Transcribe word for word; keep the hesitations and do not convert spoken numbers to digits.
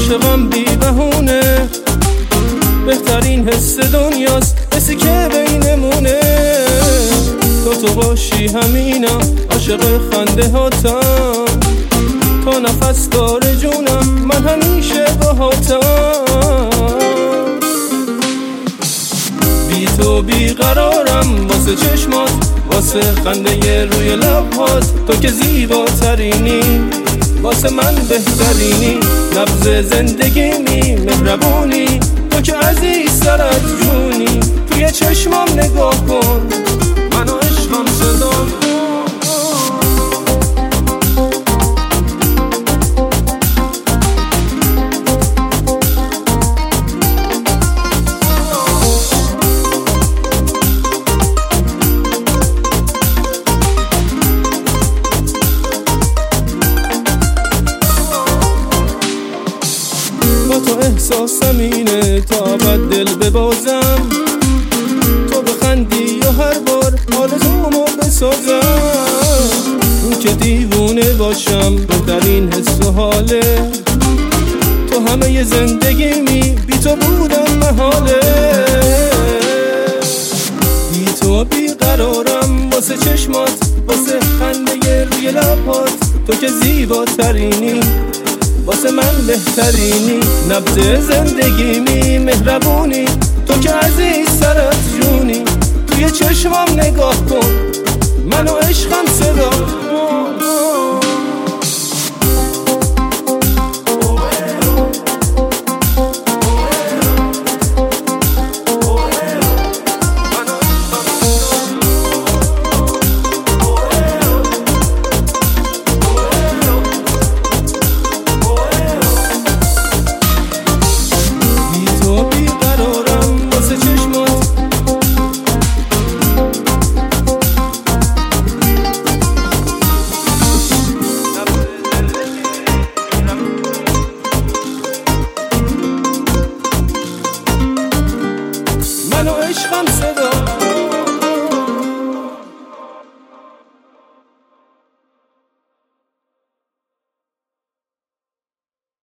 عاشقم بی بهونه، بهترین حس دنیاست، حسی که بینمونه. تو تو باشی همینم، عاشق خنده هاتم، تا نفس داره جونم، من همیشه باهاتم. بی تو بیقرارم، واسه چشمات، واسه خنده روی لبات. تو که زیباترینی، واسه من بهترینی، نبض زندگیمی، مهربونی. تو که عزیزتر از جونی، توی چشمام نگاه کن، منو عشقم صدا کن. با تو احساسم اینه، تا ابد دل ببازم. تو بخندی یا هر بار آرزومو بسازم. اون که دیوونه باشم، بهترین حس و حاله. تو همه ی زندگیمی، بی تو بودم محاله. بی تو بیقرارم، واسه چشمات، واسه خنده روی لبات. تو که زیباترینی، واسه من بهترینی، نبض زندگیمی، مهربونی. تو که عزیزتر از جونی، توی چشمام نگاه کن، منو عشقم صدا کن. منو عشقم صدا